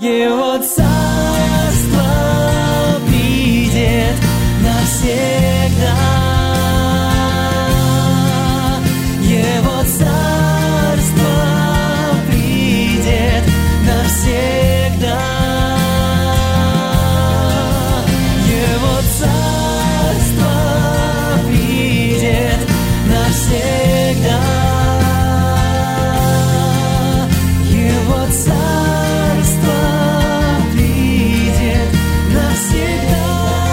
Его царство придет навсегда. Его царство придет навсегда. Его царство придет навсегда. Его царство придет навсегда.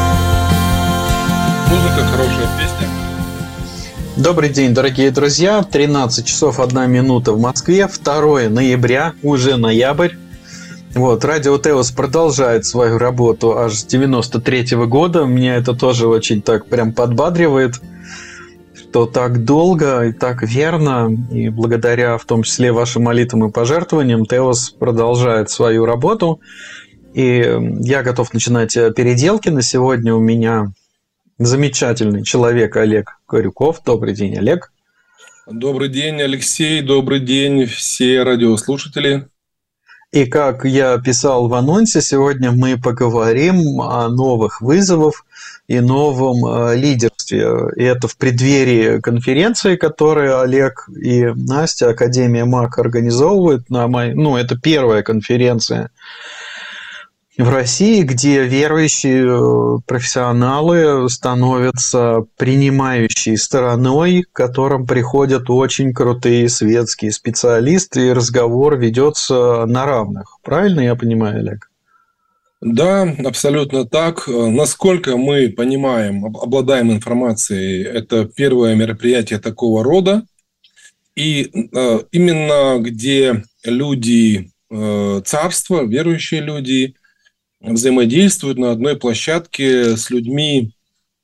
Музыка, хорошая песня. Добрый день, дорогие друзья. 13 часов 1 минута в Москве. 2 ноября, уже ноябрь. Радио Теос продолжает свою работу аж с 93-го года. Меня это тоже очень так прям подбадривает, что так долго и так верно, и благодаря в том числе вашим молитвам и пожертвованиям Теос продолжает свою работу. И я готов начинать переделки. На сегодня у меня замечательный человек Олег Корюков. Добрый день, Олег. Добрый день, Алексей. Добрый день, все радиослушатели. И как я писал в анонсе, сегодня мы поговорим о новых вызовах и новом лидерстве. И это в преддверии конференции, которую Олег и Настя, Академия МАК, организовывают. Это первая конференция в России, где верующие профессионалы становятся принимающей стороной, к которым приходят очень крутые светские специалисты, и разговор ведется на равных. Правильно я понимаю, Олег? Да, абсолютно так. Насколько мы понимаем, обладаем информацией, это первое мероприятие такого рода. И именно где люди царства, верующие люди, взаимодействуют на одной площадке с людьми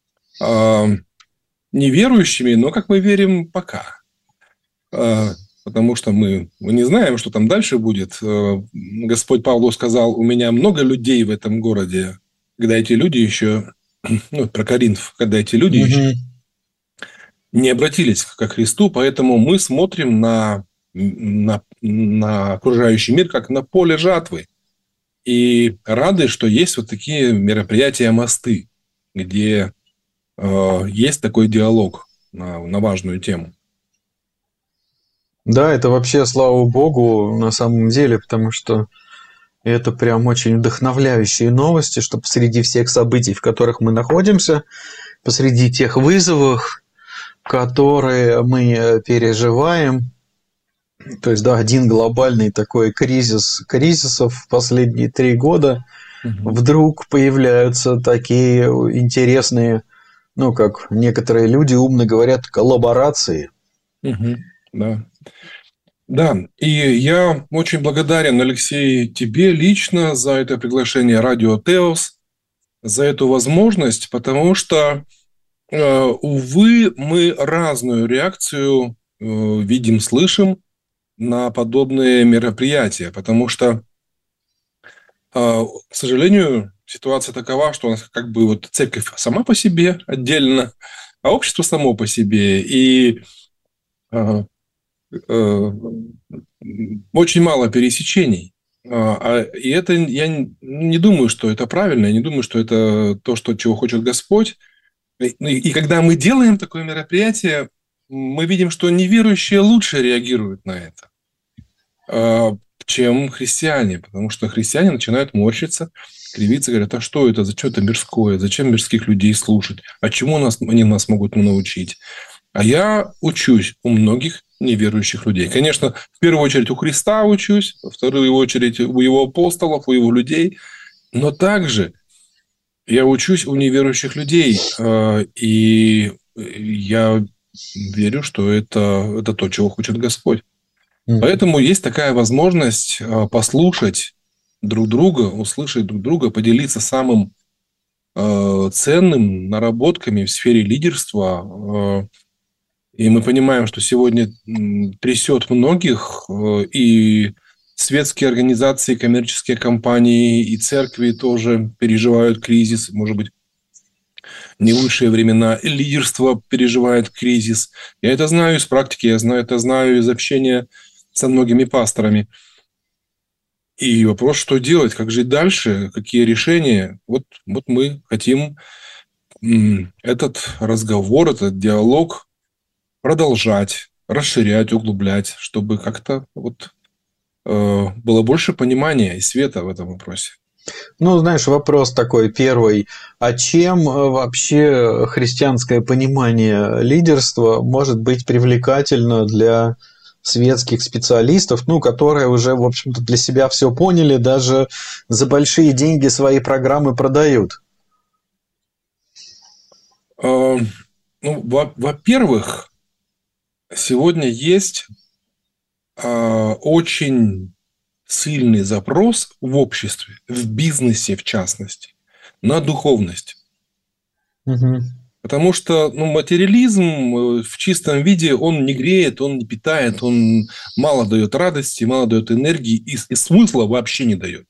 неверующими, но, как мы верим, пока. Потому что мы не знаем, что там дальше будет. Господь Павлу сказал: у меня много людей в этом городе, когда эти люди еще, про Коринф, когда эти люди еще не обратились ко Христу, поэтому мы смотрим на окружающий мир как на поле жатвы. И рады, что есть вот такие мероприятия, мосты, где есть такой диалог на важную тему. Да, это вообще, слава богу, на самом деле, потому что это прям очень вдохновляющие новости, что посреди всех событий, в которых мы находимся, посреди тех вызовов, которые мы переживаем, то есть, один глобальный такой кризисов в последние 3 года, вдруг появляются такие интересные, как некоторые люди умно говорят, коллаборации. Да, и я очень благодарен, Алексей, тебе лично за это приглашение Радио Теос, за эту возможность, потому что, увы, мы разную реакцию видим, слышим на подобные мероприятия, потому что, к сожалению, ситуация такова, что у нас церковь сама по себе отдельно, а общество само по себе, и очень мало пересечений. И это, я не думаю, что это правильно, я не думаю, что это то, чего хочет Господь. И когда мы делаем такое мероприятие, мы видим, что неверующие лучше реагируют на это, чем христиане, потому что христиане начинают морщиться, кривиться, говорят: а что это, зачем это мирское, зачем мирских людей слушать, а чему они нас могут научить? А я учусь у многих неверующих людей. Конечно, в первую очередь у Христа учусь, во вторую очередь у его апостолов, у его людей, но также я учусь у неверующих людей, и я верю, что это то, чего хочет Господь. Поэтому есть такая возможность послушать друг друга, услышать друг друга, поделиться самым ценным наработками в сфере лидерства. И мы понимаем, что сегодня трясет многих, и светские организации, коммерческие компании, и церкви тоже переживают кризис, может быть, не лучшие времена, и лидерство переживает кризис. Я это знаю из практики, я это знаю из общения со многими пасторами. И вопрос, что делать, как жить дальше, какие решения. Вот мы хотим этот разговор, этот диалог продолжать, расширять, углублять, чтобы как-то было больше понимания и света в этом вопросе. Ну, знаешь, вопрос такой первый. А чем вообще христианское понимание лидерства может быть привлекательно для светских специалистов, которые уже, в общем-то, для себя все поняли, даже за большие деньги свои программы продают? Во-первых, сегодня есть очень сильный запрос в обществе, в бизнесе в частности, на духовность. Угу. Потому что материализм в чистом виде, он не греет, он не питает, он мало дает радости, мало дает энергии и смысла вообще не дает.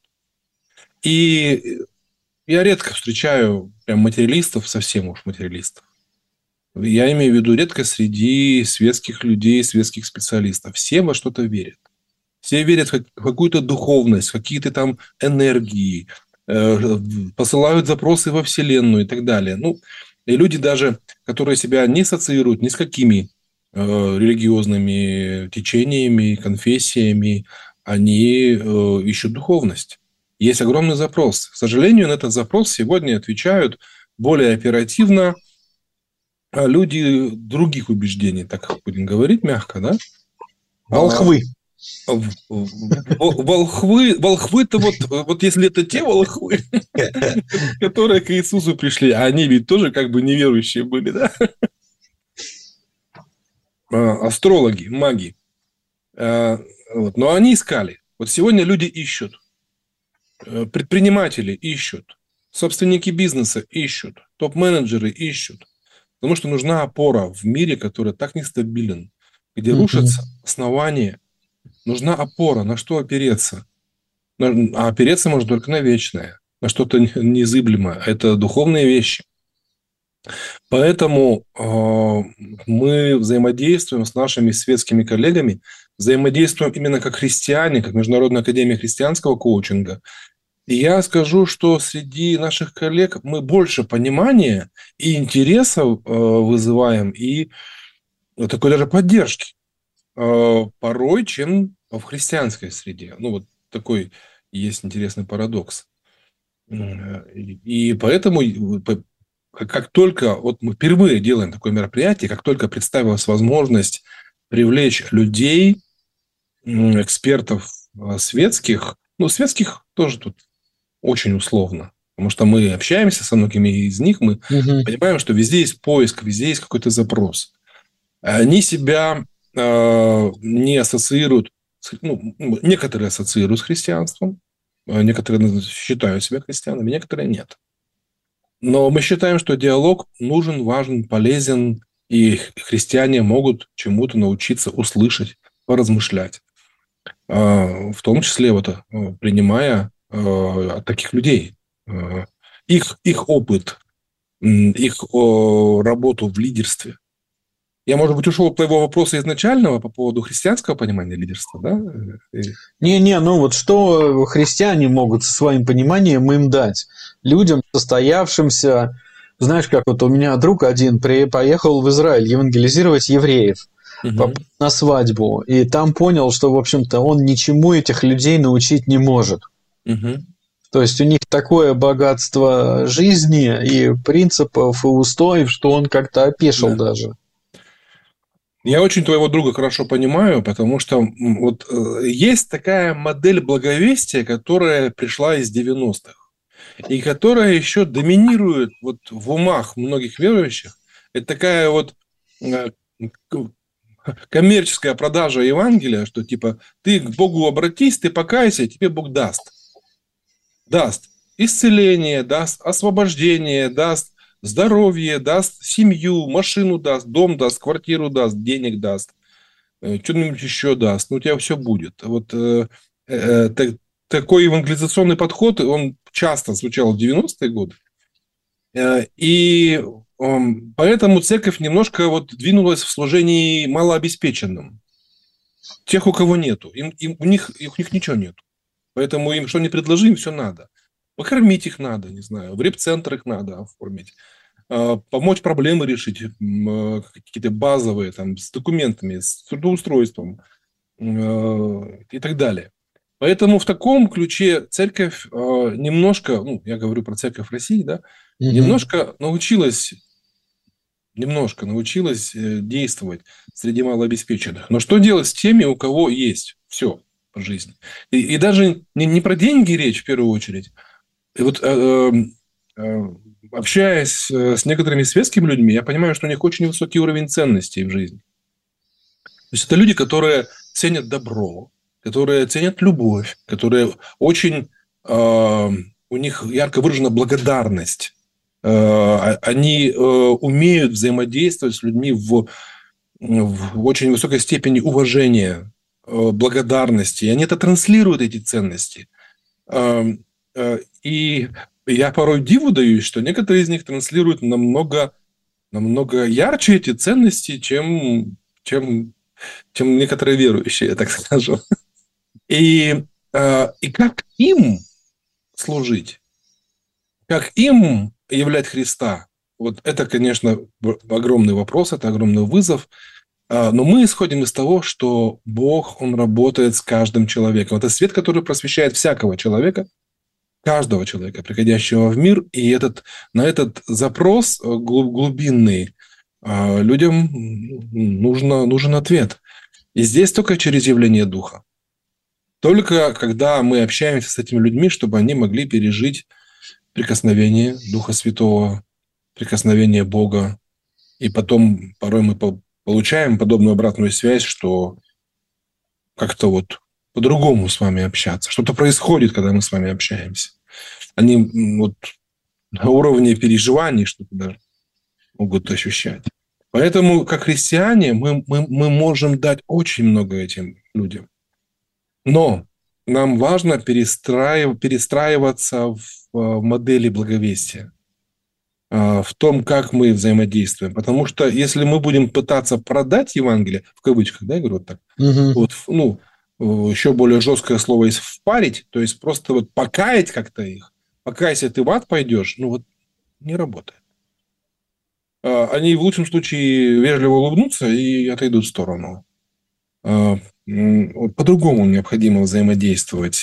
И я редко встречаю прям материалистов, совсем уж материалистов. Я имею в виду редко среди светских людей, светских специалистов. Все во что-то верят. Все верят в какую-то духовность, какие-то там энергии, посылают запросы во Вселенную и так далее. И люди даже, которые себя не ассоциируют ни с какими религиозными течениями, конфессиями, они ищут духовность. Есть огромный запрос. К сожалению, на этот запрос сегодня отвечают более оперативно люди других убеждений, так будем говорить мягко, да? Волхвы. Волхвы-то вот если это те волхвы, которые к Иисусу пришли, а они ведь тоже как бы неверующие были, да? Астрологи, маги. Но они искали. Вот сегодня люди ищут. Предприниматели ищут. Собственники бизнеса ищут. Топ-менеджеры ищут. Потому что нужна опора в мире, который так нестабилен, где рушатся основания. Нужна опора, на что опереться. А опереться можно только на вечное, на что-то незыблемое. Это духовные вещи. Поэтому мы взаимодействуем с нашими светскими коллегами, взаимодействуем именно как христиане, как Международная академия христианского коучинга. И я скажу, что среди наших коллег мы больше понимания и интереса вызываем, и такой даже поддержки порой, чем в христианской среде. Такой есть интересный парадокс. И поэтому, как только мы впервые делаем такое мероприятие, как только представилась возможность привлечь людей, экспертов светских, светских тоже тут очень условно, потому что мы общаемся со многими из них, мы понимаем, что везде есть поиск, везде есть какой-то запрос. Они себя не ассоциируют, некоторые ассоциируют с христианством, некоторые считают себя христианами, некоторые нет. Но мы считаем, что диалог нужен, важен, полезен, и христиане могут чему-то научиться, услышать, поразмышлять. В том числе принимая от таких людей их опыт, их работу в лидерстве. Я, может быть, ушел от твоего вопроса изначального по поводу христианского понимания лидерства, да? Что христиане могут со своим пониманием им дать? Людям, состоявшимся... Знаешь, как у меня друг один поехал в Израиль евангелизировать евреев на свадьбу, и там понял, что, в общем-то, он ничему этих людей научить не может. То есть у них такое богатство жизни и принципов, и устоев, что он как-то опешил даже. Я очень твоего друга хорошо понимаю, потому что есть такая модель благовестия, которая пришла из 90-х, и которая еще доминирует в умах многих верующих. Это такая коммерческая продажа Евангелия, что типа ты к Богу обратись, ты покайся, тебе Бог даст. Даст исцеление, даст освобождение, даст здоровье, даст семью, машину даст, дом даст, квартиру даст, денег даст, что-нибудь еще даст. У тебя все будет. Такой евангелизационный подход, он часто звучал в 90-е годы. И поэтому церковь немножко двинулась в служении малообеспеченным. Тех, у кого нету. У них ничего нету. Поэтому им что ни предложи, им все надо. Покормить их надо, не знаю, в репцентр их надо оформить, помочь проблемы решить, какие-то базовые, там, с документами, с трудоустройством и так далее. Поэтому в таком ключе церковь немножко, ну, я говорю про церковь России, да, немножко научилась действовать среди малообеспеченных. Но что делать с теми, у кого есть все по жизни? И даже не про деньги речь в первую очередь. И вот общаясь с некоторыми светскими людьми, я понимаю, что у них очень высокий уровень ценностей в жизни. То есть это люди, которые ценят добро, которые ценят любовь, которые очень... у них ярко выражена благодарность. Они умеют взаимодействовать с людьми в очень высокой степени уважения, благодарности. И они это транслируют, эти ценности. И я порой диву даюсь, что некоторые из них транслируют намного ярче эти ценности, чем некоторые верующие, так скажем. И как им служить? Как им являть Христа? Вот это, конечно, огромный вопрос, это огромный вызов. Но мы исходим из того, что Бог, Он работает с каждым человеком. Это свет, который просвещает всякого человека, каждого человека, приходящего в мир. И на этот запрос глубинный людям нужен ответ. И здесь только через явление Духа. Только когда мы общаемся с этими людьми, чтобы они могли пережить прикосновение Духа Святого, прикосновение Бога. И потом порой мы получаем подобную обратную связь, что как-то вот по-другому с вами общаться. Что-то происходит, когда мы с вами общаемся. Они вот на уровне переживаний что-то даже могут ощущать. Поэтому, как христиане, мы можем дать очень много этим людям. Но нам важно перестраиваться в модели благовестия, в том, как мы взаимодействуем. Потому что если мы будем пытаться продать Евангелие, в кавычках, да, я говорю вот так, вот, еще более жесткое слово есть впарить, то есть просто вот покаять как-то их, покайся, ты в ад пойдешь, не работает. Они в лучшем случае вежливо улыбнутся и отойдут в сторону. По-другому необходимо взаимодействовать.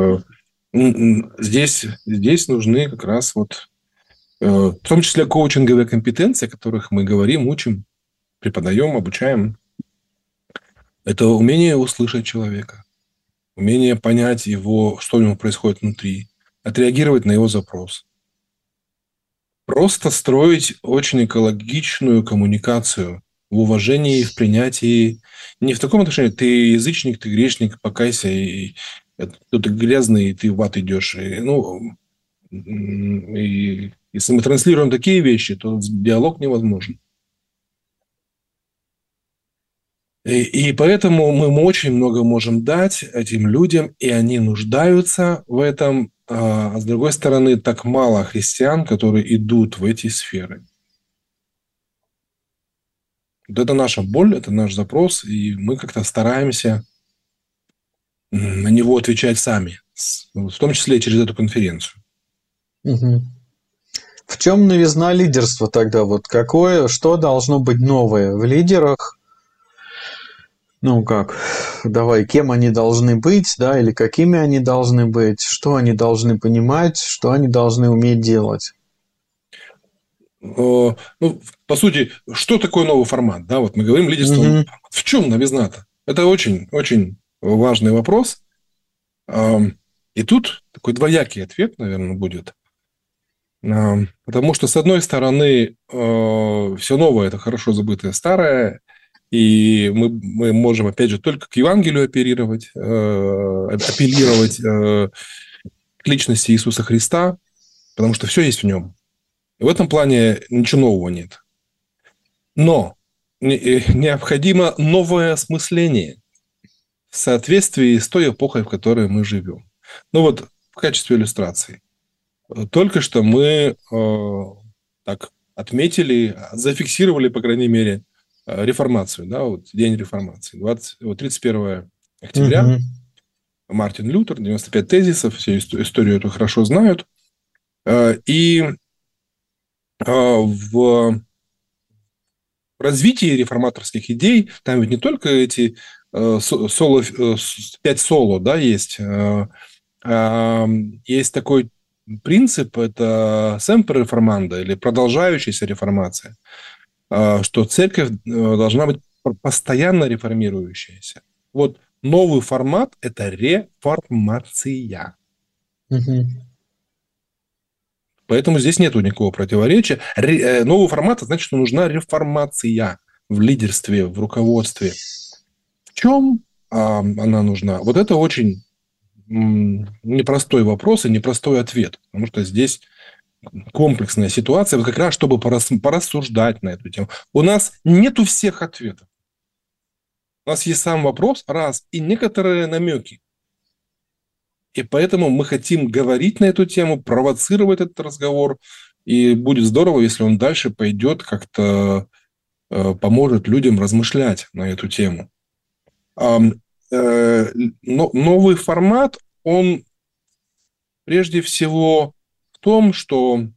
Здесь нужны как раз в том числе коучинговые компетенции, о которых мы говорим, учим, преподаем, обучаем. Это умение услышать человека, умение понять что у него происходит внутри, отреагировать на его запрос. Просто строить очень экологичную коммуникацию в уважении, в принятии. Не в таком отношении, ты язычник, ты грешник, покайся, и ты грязный, и ты в ад идешь. И если мы транслируем такие вещи, то диалог невозможен. И поэтому мы очень много можем дать этим людям, и они нуждаются в этом. А с другой стороны, так мало христиан, которые идут в эти сферы. Вот это наша боль, это наш запрос, и мы как-то стараемся на него отвечать сами, в том числе и через эту конференцию. В чем новизна лидерства тогда? Вот что должно быть новое в лидерах? Кем они должны быть, да, или какими они должны быть, что они должны понимать, что они должны уметь делать? По сути, что такое новый формат? Да, вот мы говорим лидерство. В чем новизна-то? Это очень, очень важный вопрос. И тут такой двоякий ответ, наверное, будет. Потому что, с одной стороны, все новое – это хорошо забытое старое, и мы можем, опять же, только к Евангелию апеллировать к личности Иисуса Христа, потому что все есть в нем. И в этом плане ничего нового нет. Но необходимо новое осмысление в соответствии с той эпохой, в которой мы живем. В качестве иллюстрации. Только что мы так отметили, зафиксировали, по крайней мере, реформацию, да, День реформации, 31 октября. Мартин Лютер, 95 тезисов, все историю эту хорошо знают. И в развитии реформаторских идей, там ведь не только эти 5 соло, да, есть. Есть такой принцип, это semper reformanda, или продолжающаяся реформация, что церковь должна быть постоянно реформирующаяся. Вот новый формат – это реформация. Мгм. Поэтому здесь нет никакого противоречия. Новый формат – это значит, что нужна реформация в лидерстве, в руководстве. В чем она нужна? Вот это очень непростой вопрос и непростой ответ, потому что здесь комплексная ситуация, вот как раз чтобы порассуждать на эту тему. У нас нету всех ответов. У нас есть сам вопрос, раз, и некоторые намеки. И поэтому мы хотим говорить на эту тему, провоцировать этот разговор, и будет здорово, если он дальше пойдет, как-то поможет людям размышлять на эту тему. Новый формат, он прежде всего в том, что,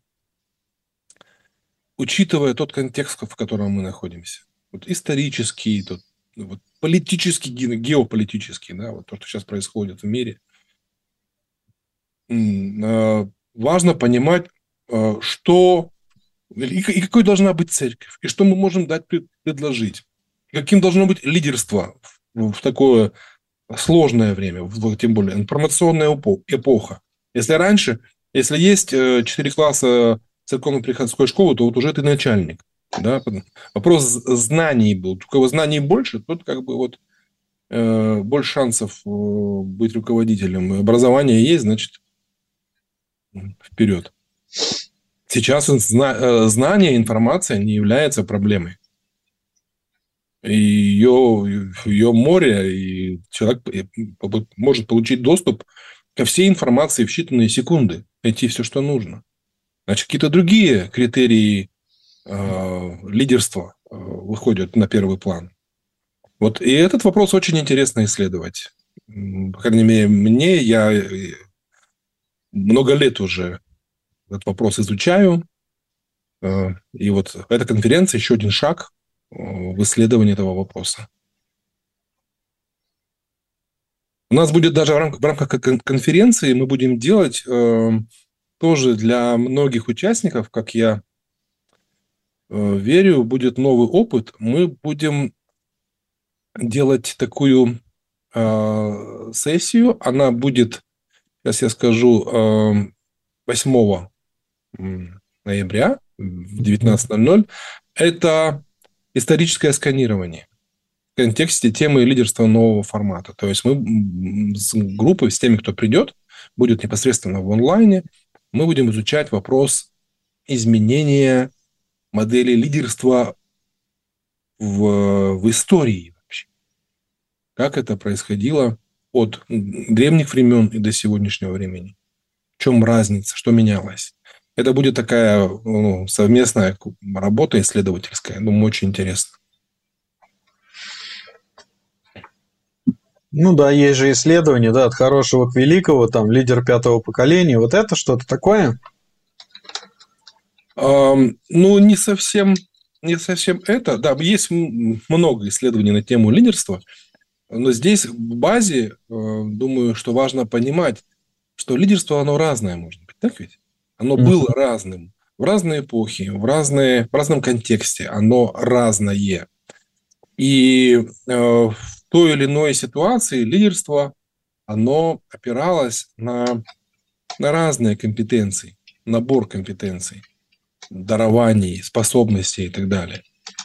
учитывая тот контекст, в котором мы находимся, вот исторический, вот политический, геополитический, да, вот то, что сейчас происходит в мире, важно понимать, что и какой должна быть церковь, и что мы можем дать предложить, каким должно быть лидерство в такое сложное время, тем более информационная эпоха. Если есть 4 класса церковно-приходской школы, то вот уже ты начальник. Да? Вопрос знаний был. У кого знаний больше, тот как бы вот больше шансов быть руководителем. Образование есть, значит, вперед. Сейчас знание, информация не является проблемой. Ее море, и человек может получить доступ ко всей информации в считанные секунды, найти все, что нужно. Значит, какие-то другие критерии лидерства выходят на первый план. Вот, и этот вопрос очень интересно исследовать. По крайней мере, я много лет уже этот вопрос изучаю. И вот эта конференция еще один шаг в исследовании этого вопроса. У нас будет даже в рамках конференции мы будем делать тоже для многих участников, как я верю, будет новый опыт. Мы будем делать такую сессию. Она будет, сейчас я скажу, 8 ноября в 19:00. Это историческое сканирование в контексте темы лидерства нового формата. То есть мы с группой, с теми, кто придет, будет непосредственно в онлайне, мы будем изучать вопрос изменения модели лидерства в истории вообще. Как это происходило от древних времен и до сегодняшнего времени. В чем разница, что менялось. Это будет такая совместная работа исследовательская. Думаю, очень интересно. Ну да, есть же исследования, да, от хорошего к великого, там, лидер 5-го поколения. Вот это что-то такое? Не совсем это. Да, есть много исследований на тему лидерства, но здесь в базе, думаю, что важно понимать, что лидерство, оно разное может быть, так ведь? Оно было разным в разные эпохи, в разном контексте, оно разное. И в той или иной ситуации лидерство, оно опиралось на разные компетенции, набор компетенций, дарований, способностей и так далее.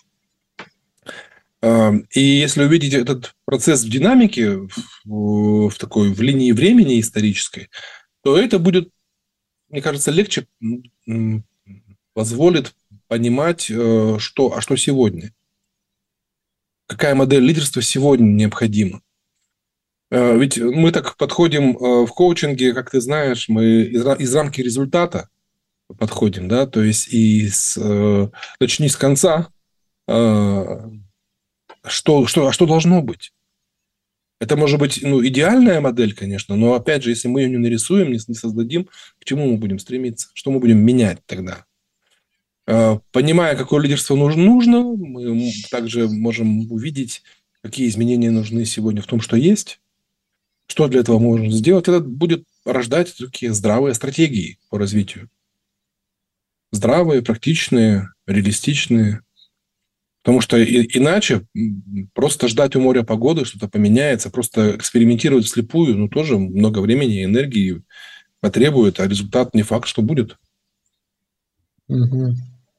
И если увидеть этот процесс в динамике, в линии времени исторической, то это будет, мне кажется, легче позволит понимать, что сегодня. Какая модель лидерства сегодня необходима. Ведь мы так подходим в коучинге, как ты знаешь, мы из рамки результата подходим, да, то есть начни с конца, что должно быть. Это может быть идеальная модель, конечно, но опять же, если мы ее не нарисуем, не создадим, к чему мы будем стремиться? Что мы будем менять тогда? Понимая, какое лидерство нужно, мы также можем увидеть, какие изменения нужны сегодня в том, что есть, что для этого можно сделать. Это будет рождать такие здравые стратегии по развитию. Здравые, практичные, реалистичные. Потому что иначе просто ждать у моря погоды, что-то поменяется, просто экспериментировать вслепую, тоже много времени и энергии потребует, а результат не факт, что будет. Угу.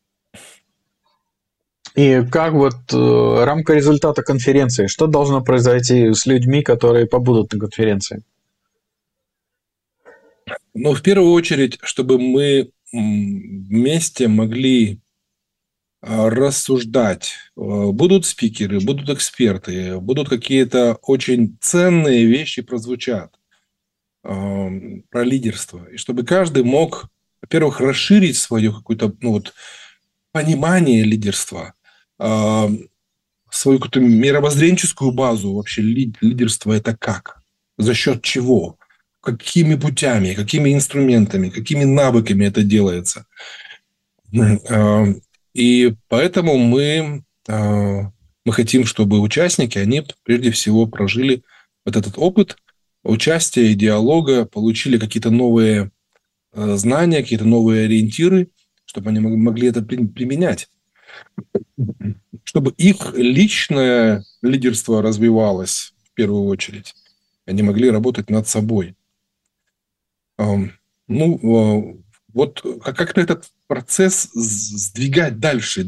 И как рамка результата конференции? Что должно произойти с людьми, которые побудут на конференции? В первую очередь, чтобы мы вместе могли рассуждать. Будут спикеры, будут эксперты, будут какие-то очень ценные вещи прозвучат про лидерство. И чтобы каждый мог, во-первых, расширить свое какое-то понимание лидерства, свою какую-то мировоззренческую базу вообще лидерство это как, за счет чего, какими путями, какими инструментами, какими навыками это делается. И поэтому мы хотим, чтобы участники, они прежде всего прожили вот этот опыт участия и диалога, получили какие-то новые знания, какие-то новые ориентиры, чтобы они могли это применять. Чтобы их личное лидерство развивалось в первую очередь. Они могли работать над собой. Вот как-то этот процесс двигать дальше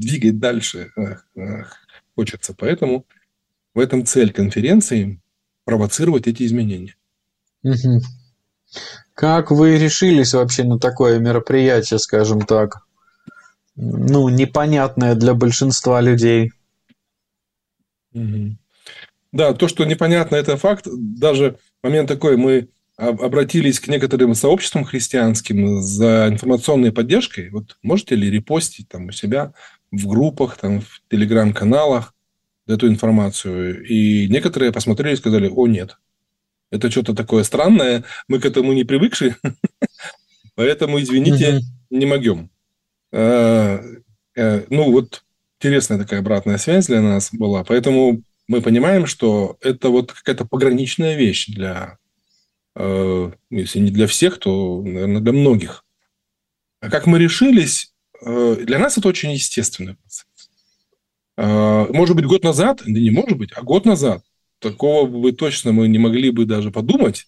хочется. Поэтому в этом цель конференции – провоцировать эти изменения. Угу. Как вы решились вообще на такое мероприятие, скажем так, непонятное для большинства людей? Угу. Да, то, что непонятно, это факт. Даже момент такой, мы обратились к некоторым сообществам христианским за информационной поддержкой. Вот можете ли репостить у себя в группах, в телеграм-каналах эту информацию? И некоторые посмотрели и сказали: о, нет, это что-то такое странное, мы к этому не привыкши, поэтому, извините, не могем. Интересная такая обратная связь для нас была, поэтому мы понимаем, что это какая-то пограничная вещь для, если не для всех, то, наверное, для многих. А как мы решились, для нас это очень естественный процесс. Может быть, год назад, да не может быть, а год назад такого бы точно мы не могли бы даже подумать.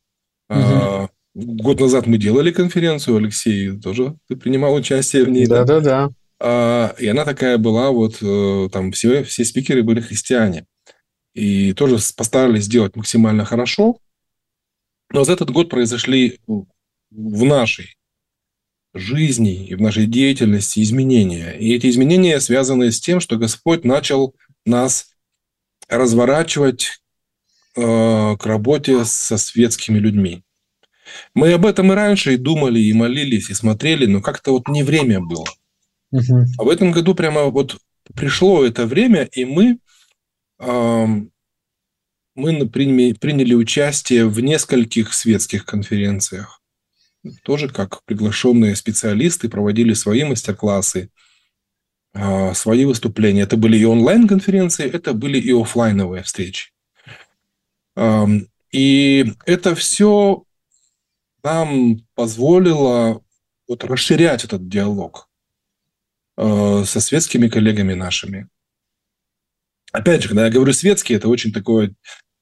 Год назад мы делали конференцию, Алексей, тоже ты принимал участие в ней. Да. И она такая была, там все спикеры были христиане. И тоже постарались сделать максимально хорошо. Но за этот год произошли в нашей жизни и в нашей деятельности изменения. И эти изменения связаны с тем, что Господь начал нас разворачивать к работе со светскими людьми. Мы об этом и раньше и думали, и молились, и смотрели, но как-то не время было. А в этом году прямо пришло это время, и мы приняли участие в нескольких светских конференциях. Тоже как приглашенные специалисты проводили свои мастер-классы, свои выступления. Это были и онлайн-конференции, это были и офлайновые встречи. И это все нам позволило расширять этот диалог со светскими коллегами нашими. Опять же, когда я говорю светский, это очень такой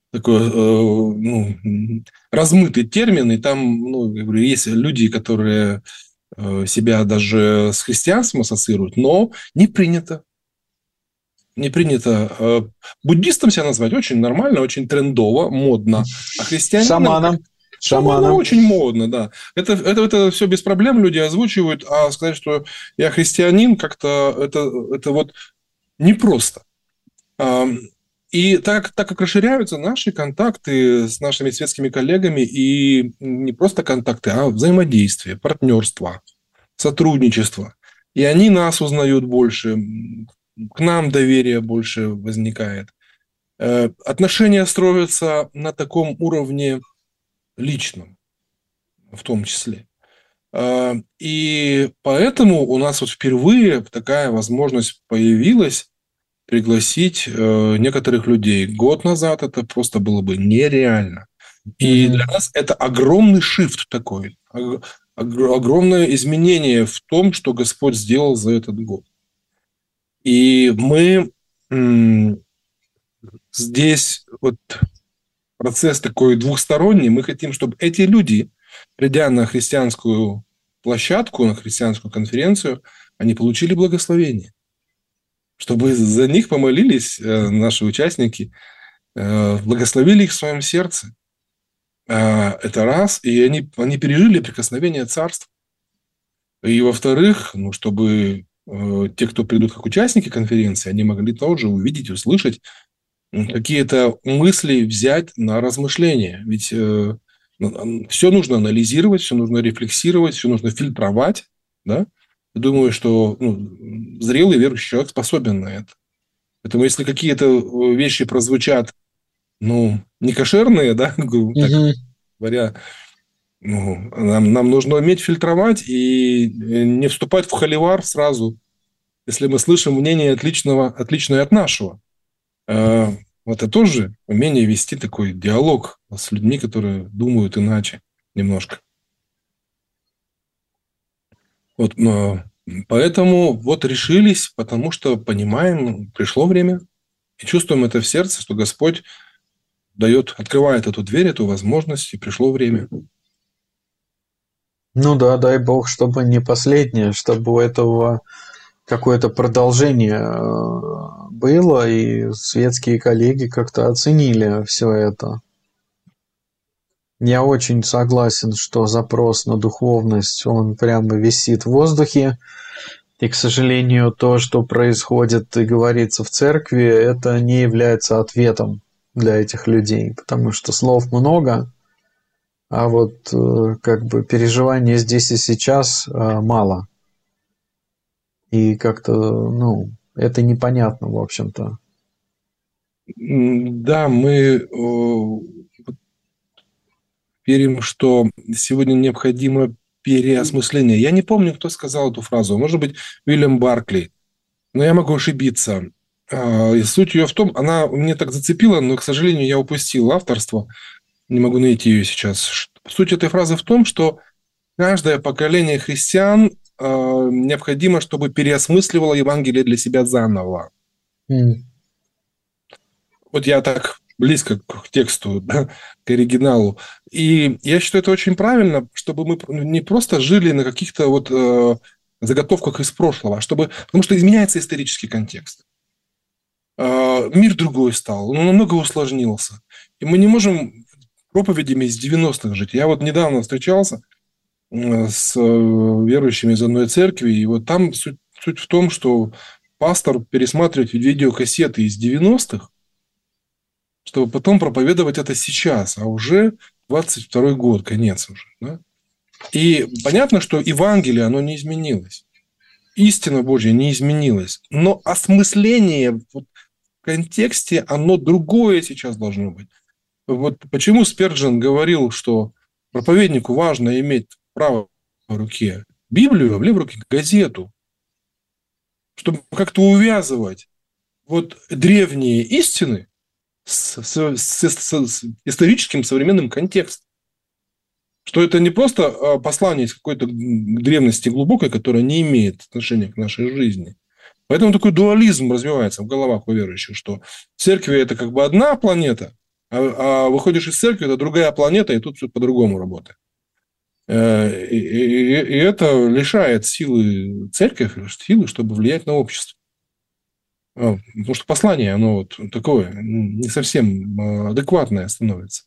размытый термин, и там, есть люди, которые себя даже с христианством ассоциируют, но не принято. Не принято. Буддистом себя назвать очень нормально, очень трендово, модно. А христианином... Шаманом. Очень модно, да. Это все без проблем люди озвучивают, а сказать, что я христианин, как-то это непросто. И так как расширяются наши контакты с нашими светскими коллегами, и не просто контакты, а взаимодействие, партнерство, сотрудничество. И они нас узнают больше, к нам доверие больше возникает. Отношения строятся на таком уровне личном, в том числе. И поэтому у нас вот впервые такая возможность появилась пригласить некоторых людей. Год назад это просто было бы нереально. И для нас это огромный шифт такой, огромное изменение в том, что Господь сделал за этот год. И мы здесь вот процесс такой двухсторонний. Мы хотим, чтобы эти люди, придя на христианскую площадку, на христианскую конференцию, они получили благословение. Чтобы за них помолились наши участники, благословили их в своем сердце. Это раз. И они пережили прикосновение царства. И во-вторых, чтобы те, кто придут как участники конференции, они могли тоже увидеть, услышать какие-то мысли, взять на размышление. Ведь все нужно анализировать, все нужно рефлексировать, все нужно фильтровать. Да? Думаю, что зрелый верующий человек способен на это. Поэтому если какие-то вещи прозвучат, некошерные, да, так говоря, нам нужно уметь фильтровать и не вступать в холивар сразу, если мы слышим мнение отличное от нашего. Это тоже умение вести такой диалог с людьми, которые думают иначе немножко. Поэтому решились, потому что понимаем, пришло время, и чувствуем это в сердце, что Господь открывает эту дверь, эту возможность, и пришло время. Да, дай Бог, чтобы не последнее, чтобы у этого какое-то продолжение было, и светские коллеги как-то оценили все это. Я очень согласен, что запрос на духовность, он прямо висит в воздухе. И, к сожалению, то, что происходит и говорится в церкви, это не является ответом для этих людей, потому что слов много, а переживания здесь и сейчас мало. И как-то, это непонятно, в общем-то. Да, мы верим, что сегодня необходимо переосмысление. Я не помню, кто сказал эту фразу. Может быть, Уильям Баркли. Но я могу ошибиться. И суть ее в том, она мне так зацепила, но, к сожалению, я упустил авторство. Не могу найти ее сейчас. Суть этой фразы в том, что каждое поколение христиан необходимо, чтобы переосмысливало Евангелие для себя заново. Я так близко к тексту, да, к оригиналу. И я считаю, это очень правильно, чтобы мы не просто жили на каких-то заготовках из прошлого, потому что изменяется исторический контекст. Мир другой стал, он намного усложнился. И мы не можем проповедями из 90-х жить. Я недавно встречался с верующими из одной церкви, и там суть в том, что пастор пересматривает видеокассеты из 90-х, чтобы потом проповедовать это сейчас, а уже 22-й год, конец уже. Да? И понятно, что Евангелие, оно не изменилось. Истина Божья не изменилась. Но осмысление в контексте, оно другое сейчас должно быть. Почему Спержен говорил, что проповеднику важно иметь в правой руке Библию, а в левой руке газету, чтобы как-то увязывать древние истины с историческим современным контекстом. Что это не просто послание из какой-то древности глубокой, которая не имеет отношения к нашей жизни. Поэтому такой дуализм развивается в головах у верующих, что в церкви это одна планета, а выходишь из церкви, это другая планета, и тут все по-другому работает. И это лишает силы церкви, силы, чтобы влиять на общество. Потому что послание, оно такое, не совсем адекватное становится.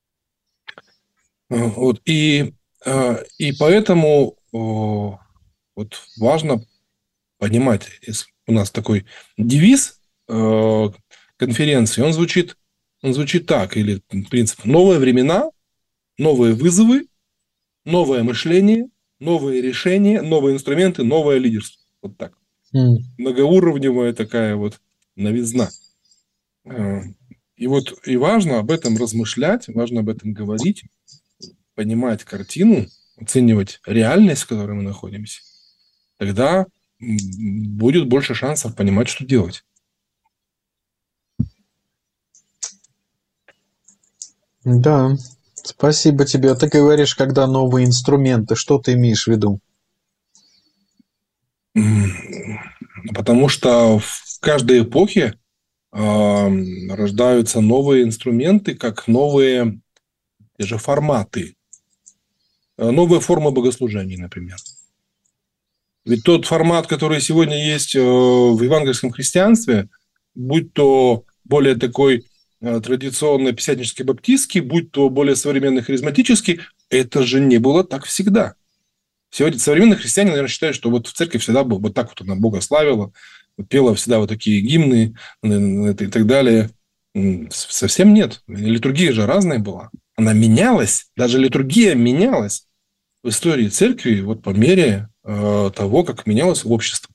И поэтому важно понимать, у нас такой девиз конференции, он звучит так, или принцип: новые времена, новые вызовы, новое мышление, новые решения, новые инструменты, новое лидерство. Так. Многоуровневая такая новизна. И вот и важно об этом размышлять, важно об этом говорить, понимать картину, оценивать реальность, в которой мы находимся. Тогда будет больше шансов понимать, что делать. Да, спасибо тебе. Ты говоришь, когда новые инструменты, что ты имеешь в виду? Потому что в каждой эпохе рождаются новые инструменты, как новые те же форматы, новые формы богослужений, например. Ведь тот формат, который сегодня есть в евангельском христианстве, будь то более такой традиционно пятидесятнический баптистский, будь то более современный харизматический, это же не было так всегда. Сегодня современные христиане, наверное, считают, что вот в церкви всегда было вот так вот она Бога славила, пела всегда вот такие гимны и так далее. Совсем нет. Литургия же разная была. Она менялась, даже литургия менялась в истории церкви вот по мере того, как менялось общество.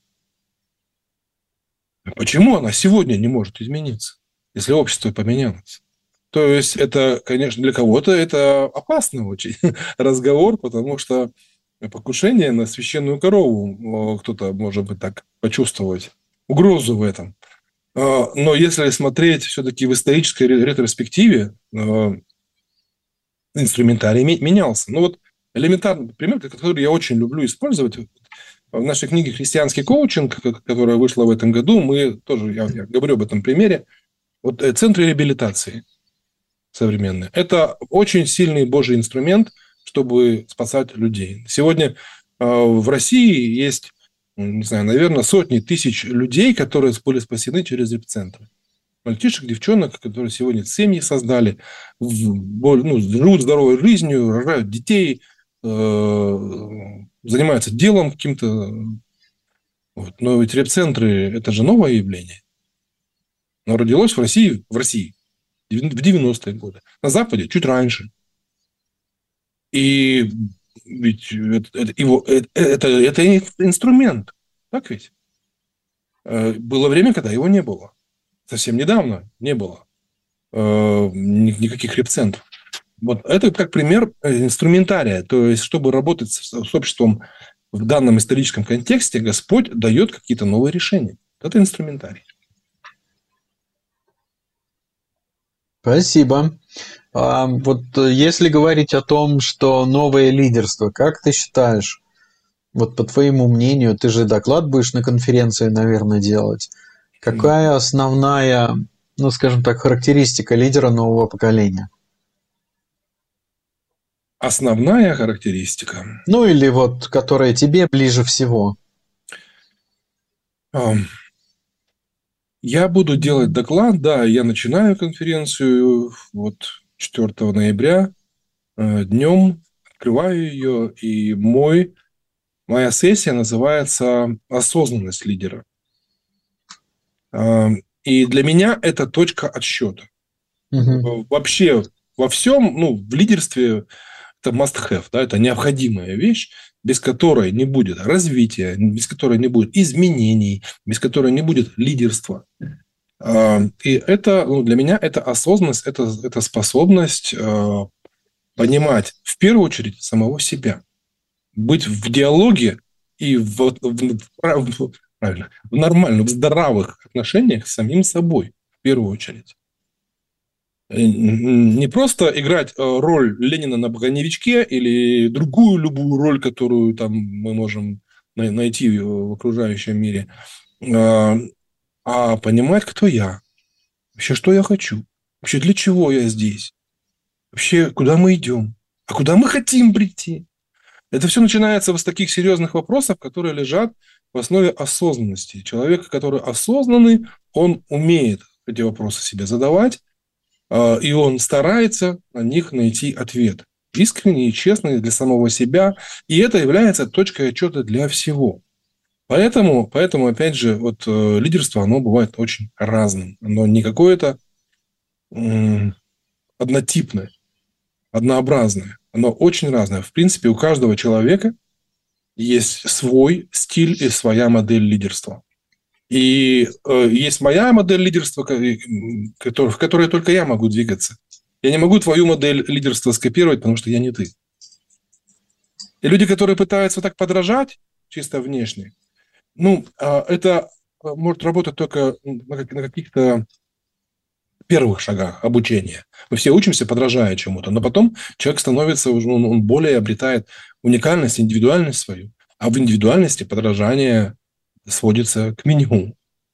Почему она сегодня не может измениться, если общество поменялось? То есть это, конечно, для кого-то это опасный очень разговор, потому что покушение на священную корову кто-то, может быть, так почувствовать угрозу в этом. Но если смотреть все-таки в исторической ретроспективе, инструментарий менялся. Ну вот элементарный пример, который я очень люблю использовать. В нашей книге «Христианский коучинг», которая вышла в этом году, мы тоже, я говорю об этом примере, вот центры реабилитации современные. Это очень сильный Божий инструмент, чтобы спасать людей. Сегодня в России есть, не знаю, наверное, сотни тысяч людей, которые были спасены через репцентры. Мальчишек, девчонок, которые сегодня семьи создали, живут здоровой жизнью, рожают детей, занимаются делом каким-то. Вот. Но ведь репцентры – это же новое явление. Оно родилось в России в 90-е годы. На Западе чуть раньше. И ведь это инструмент. Так ведь? Было время, когда его не было. Совсем недавно не было никаких репцентров. Вот это как пример инструментария. То есть, чтобы работать с обществом в данном историческом контексте, Господь дает какие-то новые решения. Это инструментарий. Спасибо. Вот если говорить о том, что новое лидерство, как ты считаешь, вот по твоему мнению, ты же доклад будешь на конференции, наверное, делать, какая основная, ну, скажем так, характеристика лидера нового поколения? Основная характеристика? Ну, или вот, которая тебе ближе всего? Я буду делать доклад, да, я начинаю конференцию вот 4 ноября днем, открываю ее, и моя сессия называется «Осознанность лидера». И для меня это точка отсчета. Угу. Вообще во всем, в лидерстве это must-have, да, это необходимая вещь, без которой не будет развития, без которой не будет изменений, без которой не будет лидерства. И это, для меня это осознанность, это способность понимать в первую очередь самого себя, быть в диалоге и в нормальных, в здравых отношениях с самим собой в первую очередь. Не просто играть роль Ленина на броневичке или другую любую роль, которую там мы можем найти в окружающем мире, а понимать, кто я, вообще, что я хочу, вообще, для чего я здесь, вообще, куда мы идем, а куда мы хотим прийти. Это все начинается с таких серьезных вопросов, которые лежат в основе осознанности. Человек, который осознанный, он умеет эти вопросы себе задавать, и он старается на них найти ответ. Искренний и честный для самого себя. И это является точкой отчета для всего. Поэтому опять же, вот лидерство, оно бывает очень разным. Оно не какое-то однотипное, однообразное. Оно очень разное. В принципе, у каждого человека есть свой стиль и своя модель лидерства. И есть моя модель лидерства, в которой только я могу двигаться. Я не могу твою модель лидерства скопировать, потому что я не ты. И люди, которые пытаются так подражать, чисто внешне, это может работать только на каких-то первых шагах обучения. Мы все учимся, подражая чему-то, но потом человек становится, он более обретает уникальность, индивидуальность свою. А в индивидуальности подражание сводится к минимуму.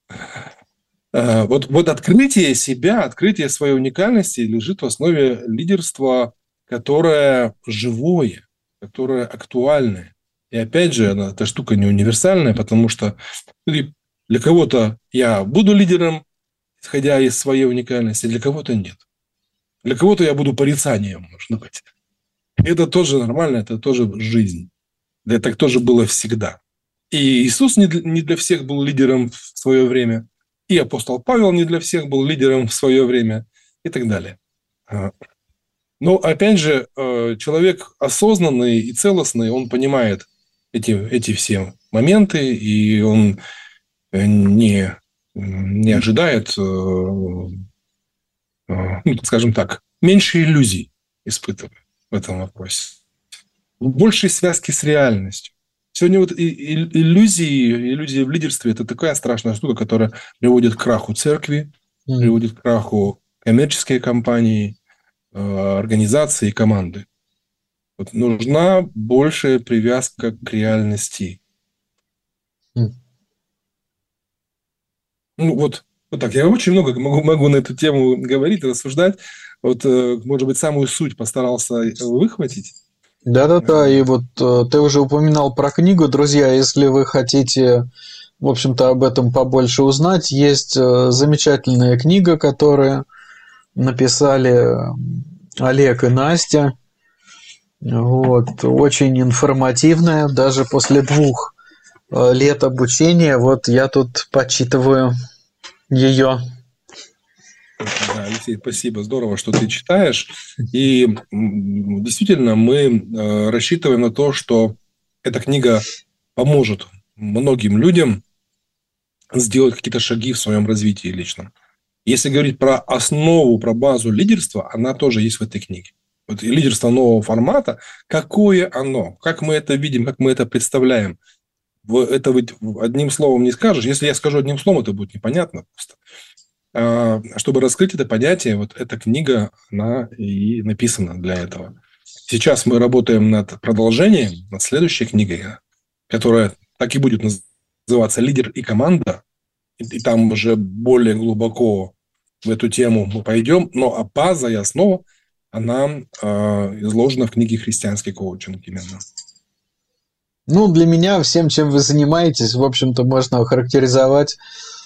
Вот открытие себя, открытие своей уникальности лежит в основе лидерства, которое живое, которое актуальное. И опять же, эта штука не универсальная, потому что для кого-то я буду лидером, исходя из своей уникальности, для кого-то нет. Для кого-то я буду порицанием, может быть. И это тоже нормально, это тоже жизнь. Да, так тоже было всегда. И Иисус не для всех был лидером в свое время, и апостол Павел не для всех был лидером в свое время, и так далее. Но, опять же, человек осознанный и целостный, он понимает эти все моменты, и он не ожидает, скажем так, меньше иллюзий испытывает в этом вопросе. Большей связки с реальностью. Сегодня вот иллюзии в лидерстве – это такая страшная штука, которая приводит к краху церкви, приводит к краху коммерческой компании, организации и команды. Вот нужна большая привязка к реальности. Вот так. Я очень много могу на эту тему говорить, рассуждать. Вот, может быть, самую суть постарался выхватить. Да-да-да, и вот ты уже упоминал про книгу, друзья, если вы хотите, в общем-то, об этом побольше узнать, есть замечательная книга, которую написали Олег и Настя, вот, очень информативная, даже после 2 лет обучения, вот я тут почитываю ее. Да, Алексей, спасибо, здорово, что ты читаешь. И действительно, мы рассчитываем на то, что эта книга поможет многим людям сделать какие-то шаги в своем развитии личном. Если говорить про основу, про базу лидерства, она тоже есть в этой книге. Вот лидерство нового формата, какое оно, как мы это видим, как мы это представляем. Это ведь одним словом не скажешь. Если я скажу одним словом, это будет непонятно просто. Чтобы раскрыть это понятие, вот эта книга, она и написана для этого. Сейчас мы работаем над продолжением, над следующей книгой, которая так и будет называться «Лидер и команда». И там уже более глубоко в эту тему мы пойдем. Но база и основа, она изложена в книге «Христианский коучинг» именно. Ну, для меня всем, чем вы занимаетесь, в общем-то, можно охарактеризовать,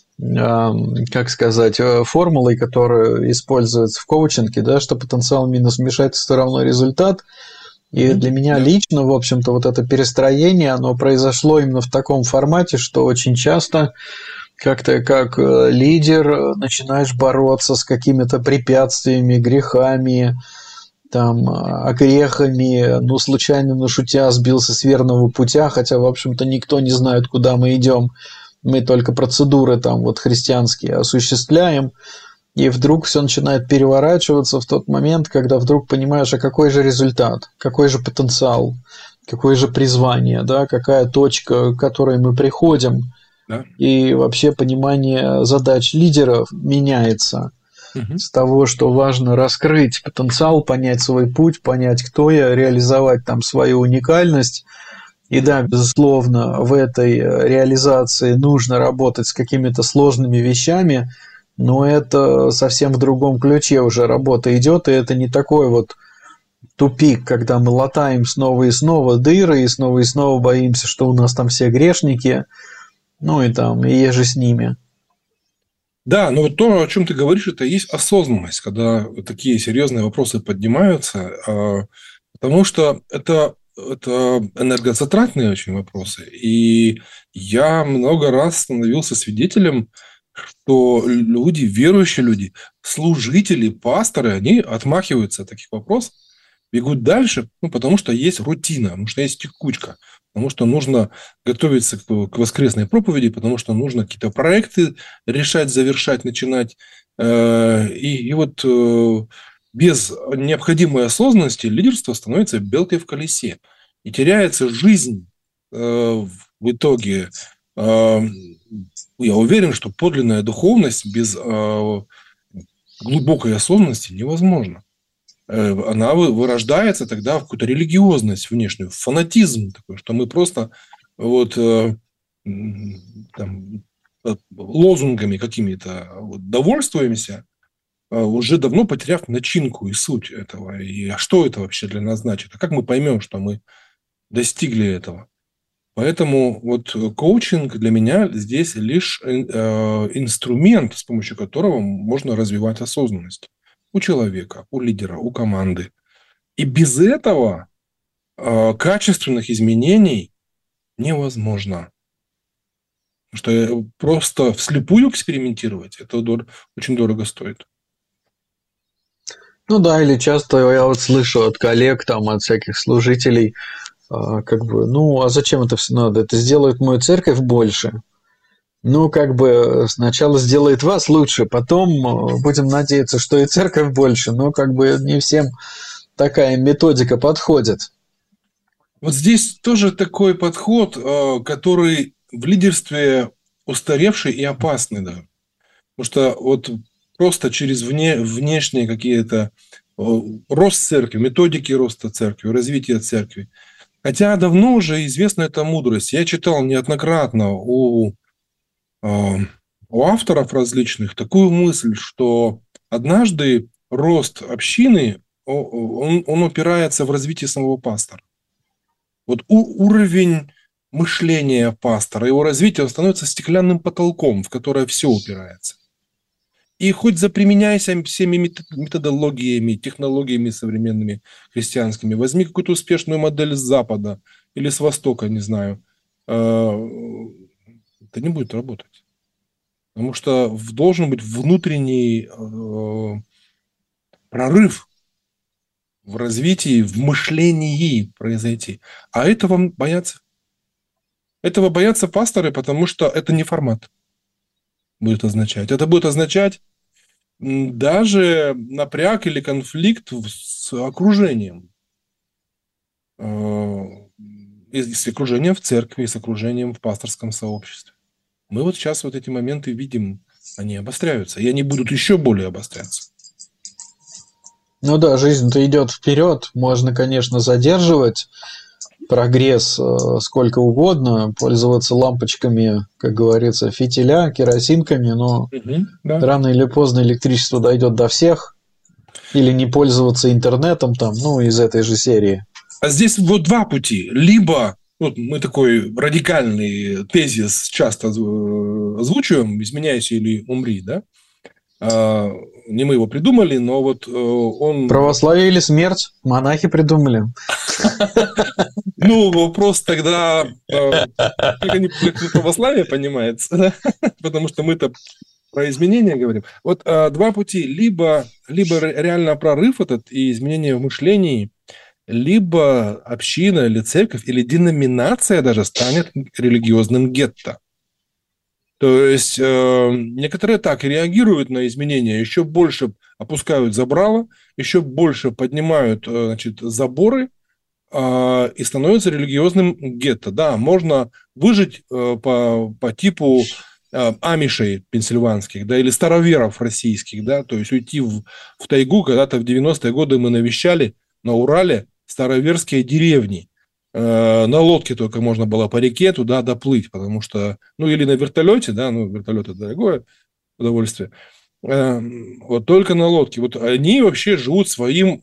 как сказать, формулой, которая используется в коучинге, да, что потенциал минус вмешательство равно результат. И для меня лично, в общем-то, вот это перестроение, оно произошло именно в таком формате, что очень часто как-то как лидер начинаешь бороться с какими-то препятствиями, грехами, там, огрехами, случайно шутя сбился с верного путя, хотя, в общем-то, никто не знает, куда мы идем. Мы только процедуры там вот христианские осуществляем, и вдруг все начинает переворачиваться в тот момент, когда вдруг понимаешь, а какой же результат, какой же потенциал, какое же призвание, да, какая точка, к которой мы приходим, да. И вообще понимание задач лидеров меняется с того, что важно раскрыть потенциал, понять свой путь, понять, кто я, реализовать там свою уникальность. И да, безусловно, в этой реализации нужно работать с какими-то сложными вещами, но это совсем в другом ключе уже работа идет, и это не такой вот тупик, когда мы латаем снова и снова дыры, и снова боимся, что у нас там все грешники, и еже с ними. Да, но вот то, о чем ты говоришь, это и есть осознанность, когда такие серьезные вопросы поднимаются, потому что это энергозатратные очень вопросы. И я много раз становился свидетелем, что люди, верующие люди, служители, пасторы, они отмахиваются от таких вопросов. бегут дальше, потому что есть рутина, потому что есть текучка, потому что нужно готовиться к воскресной проповеди, потому что нужно какие-то проекты решать, завершать, начинать. И вот без необходимой осознанности лидерство становится белкой в колесе. И теряется жизнь в итоге. Я уверен, что подлинная духовность без глубокой осознанности невозможна. Она вырождается тогда в какую-то религиозность внешнюю, в фанатизм такой, что мы просто вот там, лозунгами какими-то довольствуемся, уже давно потеряв начинку и суть этого. И что это вообще для нас значит? А как мы поймем, что мы достигли этого? Поэтому вот коучинг для меня здесь лишь инструмент, с помощью которого можно развивать осознанность у человека, у лидера, у команды. И без этого качественных изменений невозможно. Потому что просто вслепую экспериментировать, это очень дорого стоит. Ну да, или часто я вот слышу от коллег, там, от всяких служителей, как бы, ну, а зачем это все надо? Это сделает мою церковь больше. Ну, как бы, сначала сделает вас лучше, потом будем надеяться, что и церковь больше, но как бы не всем такая методика подходит. Вот здесь тоже такой подход, который в лидерстве устаревший и опасный даже. Потому что вот просто через внешние какие-то рост церкви, методики роста церкви, развития церкви. Хотя давно уже известна эта мудрость. Я читал неоднократно у авторов различных такую мысль, что однажды рост общины, он упирается в развитие самого пастора. Вот уровень мышления пастора, его развитие, он становится стеклянным потолком, в которое все упирается. И хоть заприменяйся всеми методологиями, технологиями современными христианскими, возьми какую-то успешную модель с Запада или с Востока, не знаю, это не будет работать. Потому что должен быть внутренний прорыв в развитии, в мышлении произойти. А этого боятся. Этого боятся пасторы, потому что это не формат будет означать. Это будет означать даже напряг или конфликт с окружением. И с окружением в церкви, и с окружением в пасторском сообществе. Мы вот сейчас вот эти моменты видим, они обостряются, и они будут еще более обостряться. Ну да, жизнь-то идет вперед, можно, конечно, задерживать прогресс сколько угодно, пользоваться лампочками, как говорится, фитиля, керосинками, но да. Рано или поздно электричество дойдет до всех, или не пользоваться интернетом там, ну, из этой же серии. А здесь вот два пути. Либо, вот мы такой радикальный тезис часто озвучиваем, изменяйся или умри, да? Не мы его придумали, но вот он... Православие или смерть? Монахи придумали. Ну, вопрос тогда, как они православие понимается, да? Потому что мы-то про изменения говорим. Вот два пути. Либо реально прорыв этот и изменение в мышлении, либо община или церковь, или деноминация даже станет религиозным гетто. То есть некоторые так реагируют на изменения, еще больше опускают забрало, еще больше поднимают, значит, заборы и становятся религиозным гетто. Да, можно выжить по типу амишей пенсильванских, да, или староверов российских, да, то есть уйти в тайгу. Когда-то в 90-е годы мы навещали на Урале староверские деревни. На лодке только можно было по реке туда доплыть, потому что, ну, или на вертолете, да, ну, вертолет – это дорогое удовольствие, вот только на лодке. Вот они вообще живут своим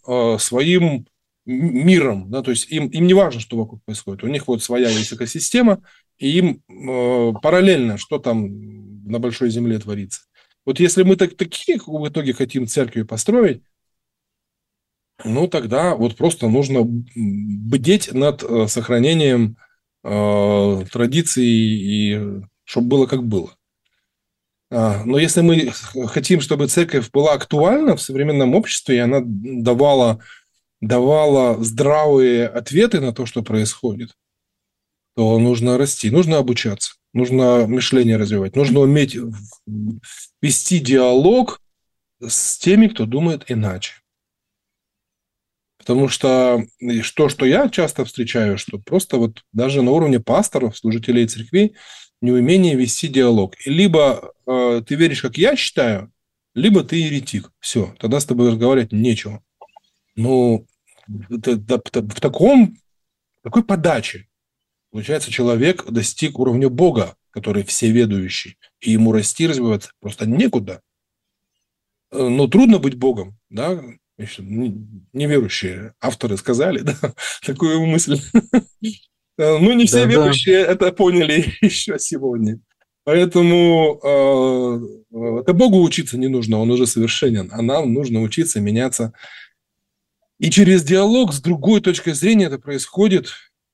миром, да, то есть им не важно, что вокруг происходит, у них вот своя есть экосистема, и им параллельно, что там на большой земле творится. Вот если мы таких в итоге хотим церкви построить, ну, тогда вот просто нужно бдеть над сохранением традиций, и чтобы было как было. Но если мы хотим, чтобы церковь была актуальна в современном обществе, и она давала давала здравые ответы на то, что происходит, то нужно расти, нужно обучаться, нужно мышление развивать, нужно уметь вести диалог с теми, кто думает иначе. Потому что что я часто встречаю, что просто вот даже на уровне пасторов, служителей церквей, неумение вести диалог. И либо ты веришь, как я считаю, либо ты еретик. Все, тогда с тобой разговаривать нечего. Ну, в такой подаче, получается, человек достиг уровня Бога, который всеведущий, и ему расти, развиваться просто некуда. Но трудно быть Богом, да? Еще неверующие авторы сказали, да, такую мысль. Ну, не все верующие это поняли еще сегодня. Поэтому это Богу учиться не нужно, он уже совершенен, а нам нужно учиться меняться. И через диалог с другой точкой зрения это происходит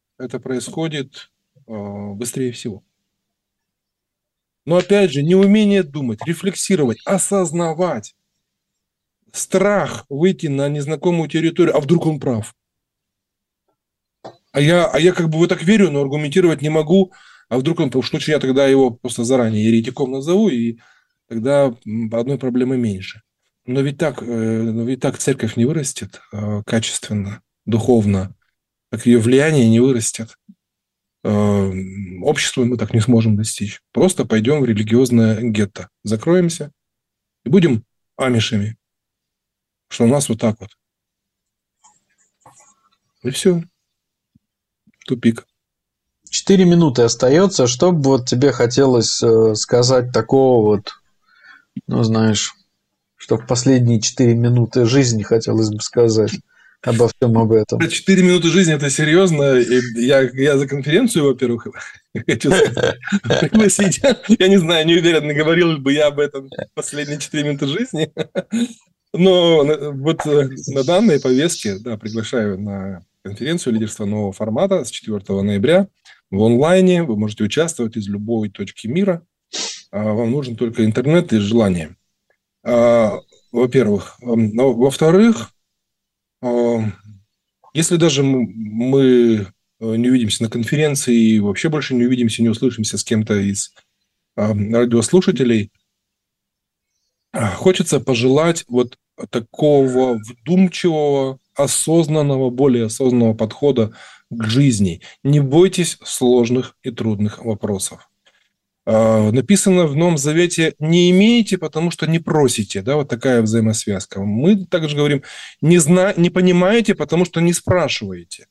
быстрее всего. Но опять же, неумение думать, рефлексировать, осознавать, страх выйти на незнакомую территорию, а вдруг он прав. А я как бы в это верю, но аргументировать не могу, а вдруг он прав, что я тогда его просто заранее еретиком назову, и тогда одной проблемы меньше. Но ведь так церковь не вырастет качественно, духовно, так ее влияние не вырастет. Общество мы так не сможем достичь. Просто пойдем в религиозное гетто, закроемся и будем амишами. Что у нас вот так вот. И все. Тупик. 4 минуты остается. Что бы вот тебе хотелось сказать такого вот, ну, знаешь, что в последние 4 минуты жизни хотелось бы сказать обо всем об этом? 4 минуты жизни – это серьезно. Я за конференцию, во-первых, хочу пригласить. Я не знаю, не уверен, говорил бы я об этом в последние 4 минуты жизни. Но вот на данной повестке, да, приглашаю на конференцию «Лидерство нового формата» с 4 ноября в онлайне. Вы можете участвовать из любой точки мира. Вам нужен только интернет и желание. Во-первых. Во-вторых, если даже мы не увидимся на конференции и вообще больше не увидимся, не услышимся с кем-то из радиослушателей, хочется пожелать вот такого вдумчивого, осознанного, более осознанного подхода к жизни. Не бойтесь сложных и трудных вопросов. Написано в Новом Завете: не имеете, потому что не просите. Да, вот такая взаимосвязка. Мы также говорим: не понимаете, потому что не спрашиваете.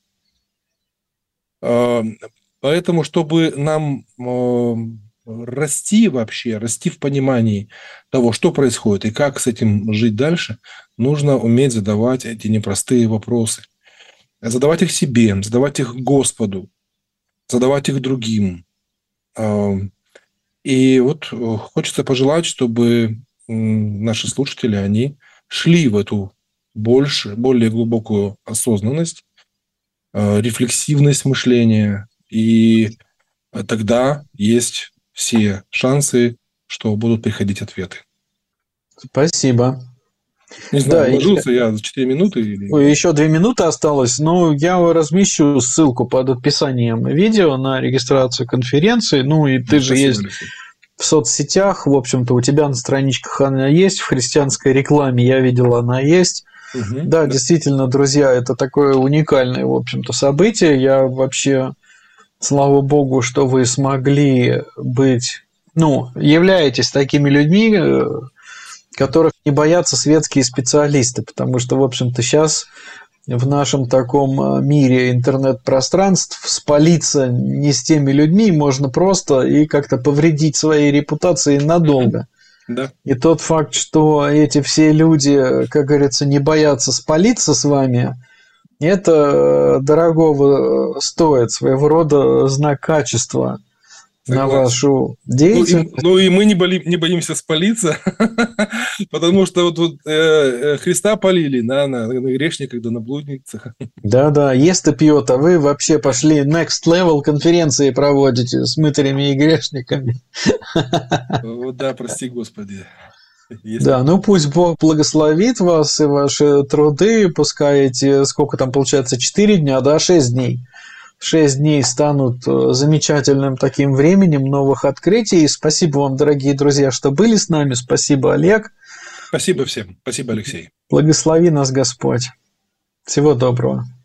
Поэтому, чтобы нам расти в понимании того, что происходит и как с этим жить дальше, нужно уметь задавать эти непростые вопросы. Задавать их себе, задавать их Господу, задавать их другим. И вот хочется пожелать, чтобы наши слушатели, они шли в эту более глубокую осознанность, рефлексивность мышления, и тогда есть все шансы, что будут приходить ответы. Спасибо. Не знаю, вложился я за 4 минуты или... Ой, еще 2 минуты осталось. Ну, я размещу ссылку под описанием видео на регистрацию конференции. Ну, и ты же есть в соцсетях. В общем-то, у тебя на страничках она есть. В христианской рекламе я видел, она есть. Угу. Да, действительно, друзья, это такое уникальное, в общем-то, событие. Я вообще... Слава Богу, что вы смогли быть, являетесь такими людьми, которых не боятся светские специалисты, потому что, в общем-то, сейчас в нашем таком мире интернет-пространств спалиться не с теми людьми можно просто и как-то повредить своей репутации надолго. Да. И тот факт, что эти все люди, как говорится, не боятся спалиться с вами, это дорогого стоит, своего рода знак качества. Согласен. На вашу деятельность. И мы не боимся спалиться, потому что вот Христа полили на грешниках, да на блудницах. Да, ест и пьет, а вы вообще пошли next level конференции проводите с мытарями и грешниками. Да, прости Господи. Да, ну пусть Бог благословит вас и ваши труды, пускай эти, сколько там получается, 4 дня, да, 6 дней. 6 дней станут замечательным таким временем новых открытий. Спасибо вам, дорогие друзья, что были с нами. Спасибо, Олег. Спасибо всем. Спасибо, Алексей. Благослови нас Господь. Всего доброго.